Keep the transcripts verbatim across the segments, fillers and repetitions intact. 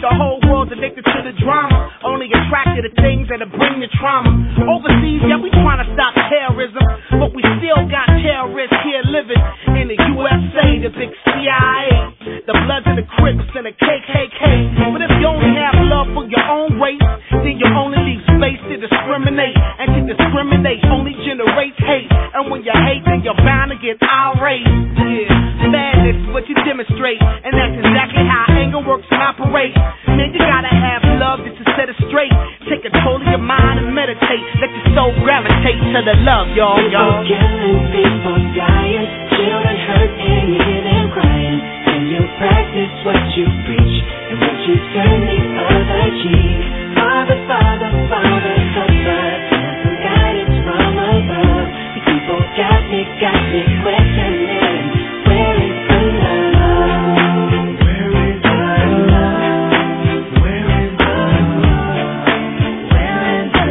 The whole world's addicted to the drama, only attracted to things that'll bring the trauma. Overseas, yeah, we trying to stop terrorism, but we still got terrorists here living in the U S A, the big C I A, the Bloods and the Crips and the K K K. But if you only have love for your own race, then you only leave space to discriminate, and to discriminate only generates hate. And when you hate, then you're bound to get irate. Yeah, madness is what you demonstrate, and that's exactly how anger works and operates. Man, you gotta have love just to set it straight. Take control of your mind and meditate. Let your soul gravitate to the love, y'all, y'all. People killing, people dying, children hurt and you hear them crying. And you practice what you preach, and what you turn the other cheek. Father, Father, Father, comfort, and some guidance from above. These people got me, got me questioning, where is the love? Where is the love? Where is the love? Where is the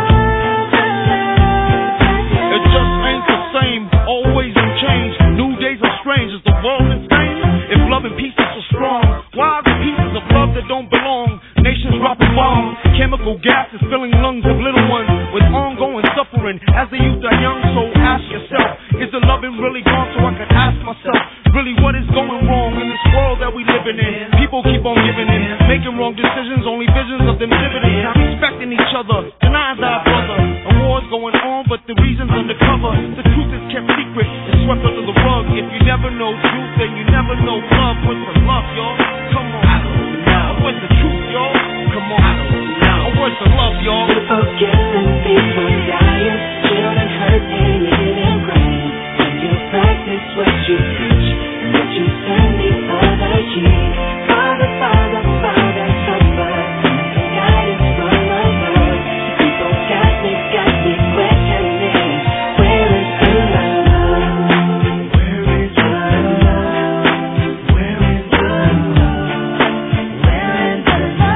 love? It just ain't the same, always in change. New days are strange, is the world insane? If love and peace is so strong, why are the pieces of love that don't belong? Nations dropping bombs, chemical gases filling lungs of little ones with ongoing suffering as the youth are young. So ask yourself, is the loving really gone? So I can ask myself, really what is going wrong in this world that we living in? People keep on giving in, making wrong decisions, only visions of them dividends. Not respecting each other, denying thy brother. A war's going on, but the reason's undercover. The truth is kept secret, it's swept under the rug. If you never know truth, then you never know love. What's the love, y'all? Come on. I don't know. What's the truth, y'all? Come on. I don't know. What's the love, y'all? People killing, people dying, children hurt and you hear them crying. And you practice what you preach, and what you turn the other cheek. Father, Father, Father, comfort, and some guidance from above. People got me, got me questioning, where is the love? Where is the love? Where is the love? Where is the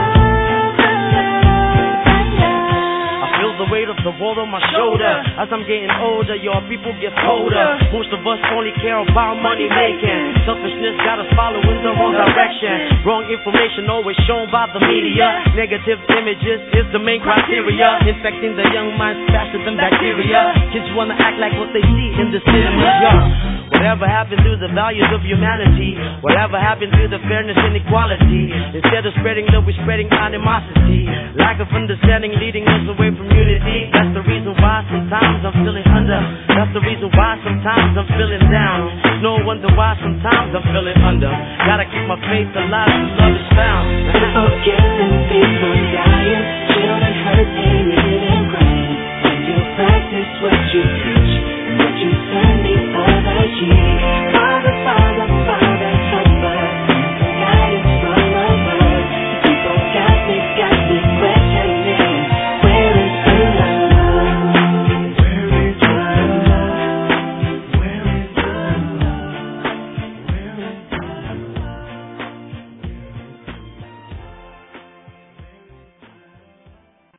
love? I feel the weight of the world on my shoulder. As I'm getting older, your people get colder. Most of us only care about money making. Selfishness got us following the wrong direction. Wrong information always shown by the media. Negative images is the main criteria. Infecting the young minds faster than bacteria. Kids wanna act like what they see in the cinema. Yeah. Whatever happened to the values of humanity? Whatever happened to the fairness and equality? Instead of spreading love, we're spreading animosity. Lack of understanding leading us away from unity. That's the reason why sometimes I'm feeling under. That's the reason why sometimes I'm feeling down. No wonder why sometimes I'm feeling under. Gotta keep my faith alive till love is found. People killing, people dying, children hurt and you hear them crying. And you practice what you preach.